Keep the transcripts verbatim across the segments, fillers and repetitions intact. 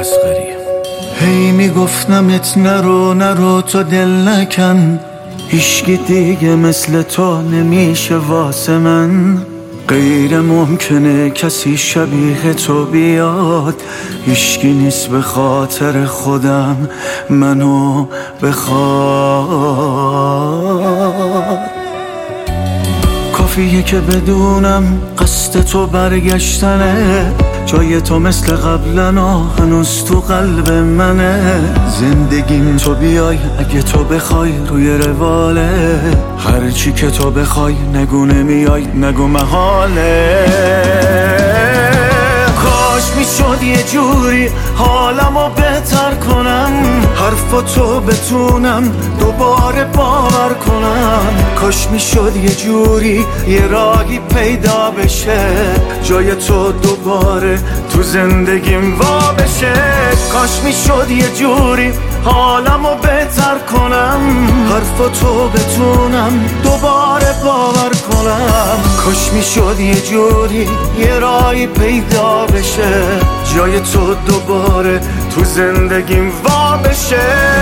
اصغری. هی میگفتمت نرو نرو تو دل نکن، هیچکی دیگه مثل تو نمیشه واسه من. غیر ممکنه کسی شبیه تو بیاد، هیچکی نیست به خاطر خودم منو بخواد. کافیه که بدونم قصد تو برگشتنه، جای تو مثل قبلنا هنوز تو قلب منه. زندگیم تو بیای اگه تو بخوای روی رواله، هرچی که تو بخوای نگو نمیای نگو محاله. کاش میشد یه جوری حالمو بهتر کنم، حرفاتو بتونم دوباره باور کنم. کاش میشد یه جوری یه راهی پیدا بشه، جای تو دوباره تو زندگیم وا بشه. کاش میشد یه جوری حالمو بهتر کنم، حرفاتو بتونم دوباره باور کنم. کاش میشد یه جوری یه راهی پیدا بشه، جای تو دوباره تو زندگیم وا بشه.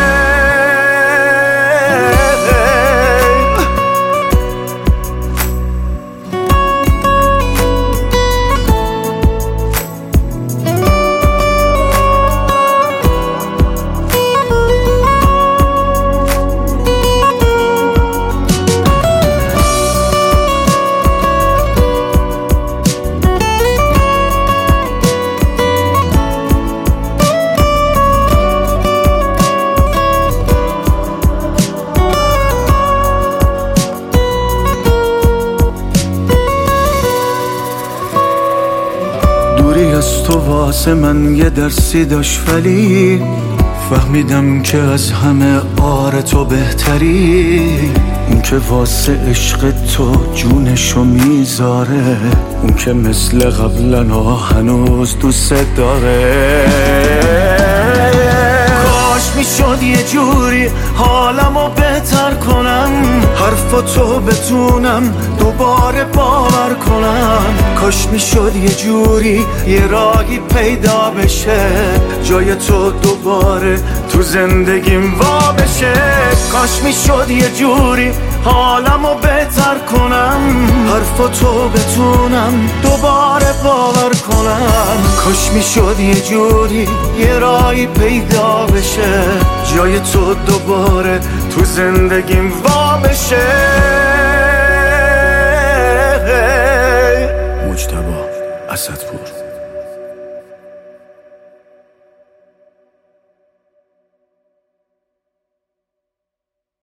دوری از تو واسه من یه درسی داشت، ولی فهمیدم که از همه آره تو بهتری. اون که واسه عشق تو جونشو میذاره، اون که مثل قبلنا هنوز دوست داره. کاش میشد یه جوری حالمو بهتر کنم، حرفاتو بتونم دوباره باور کنم. کاش میشد یه جوری یه راهی پیدا بشه، جای تو دوباره تو زندگیم وا بشه. کاش میشد یه جوری حالمو بهتر کنم، حرفاتو بتونم دوباره باور کنم. کاش میشد یه جوری یه راهی پیدا بشه، جای تو دوباره تو زندگیم وا بشه.